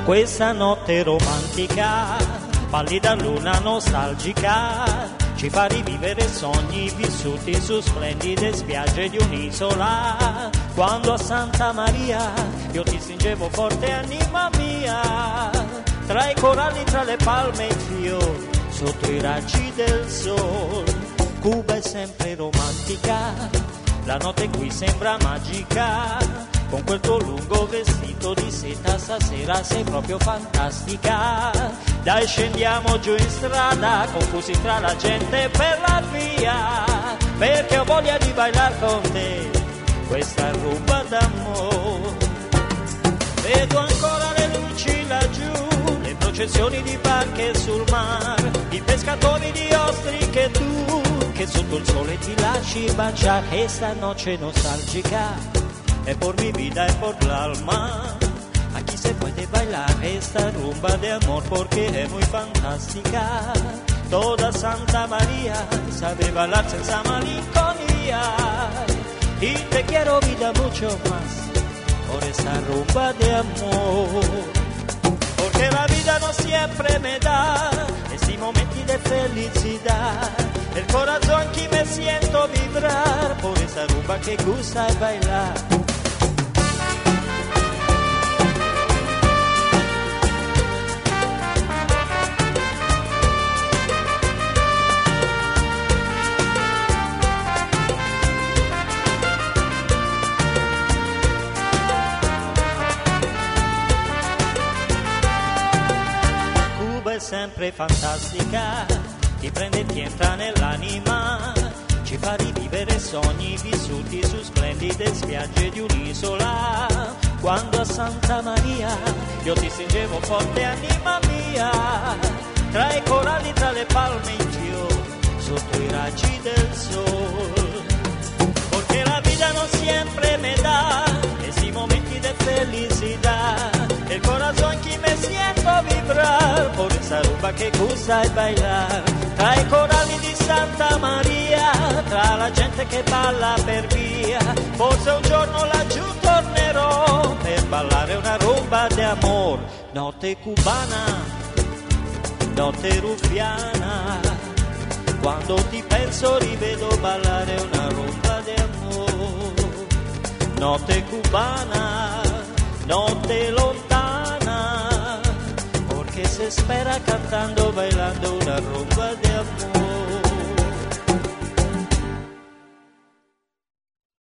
questa notte romantica, pallida luna nostalgica, ci fa rivivere sogni vissuti su splendide spiagge di un'isola. Quando a Santa Maria io ti stringevo forte, anima mia, tra i coralli, tra le palme e i fiori, sotto i raggi del sol. Cuba è sempre romantica, la notte qui sembra magica, con quel tuo lungo vestito di seta stasera sei proprio fantastica. Dai, scendiamo giù in strada, confusi tra la gente per la via, perché ho voglia di bailar con te questa rumba d'amore. Vedo ancora le luci laggiù, le processioni di barche sul mar, i pescatori di ostriche, tu che sotto il sole ti lasci baciare. Questa noche nostalgica es por mi vida, es por el alma. Aquí se puede bailar esta rumba de amor porque es muy fantástica. Toda Santa María sabe bailar sin esa malinconía. Y te quiero, vida, mucho más por esa rumba de amor. Porque la vida no siempre me da estos momentos de felicidad. El corazón aquí me siento vibrar por esa rumba que gusta bailar. Sempre fantastica, ti prende e ti entra nell'anima, ci fa rivivere sogni vissuti su splendide spiagge di un'isola. Quando a Santa Maria io ti stringevo forte, anima mia, tra i coralli, tra le palme in fiori, sotto i raggi del sol. Porque la vida no siempre me da estos momentos de felicidad. El corazón aquí me siento vibrar por esa rumba que gusta bailar. Tra i coralli di Santa Maria, tra la gente che balla per via, forse un giorno laggiù tornerò per ballare una rumba di amor. Notte cubana, notte ruffiana, quando ti penso rivedo ballare una rumba di amor. Notte cubana, notte lontana, porque se espera cantando, bailando una rumba de amor.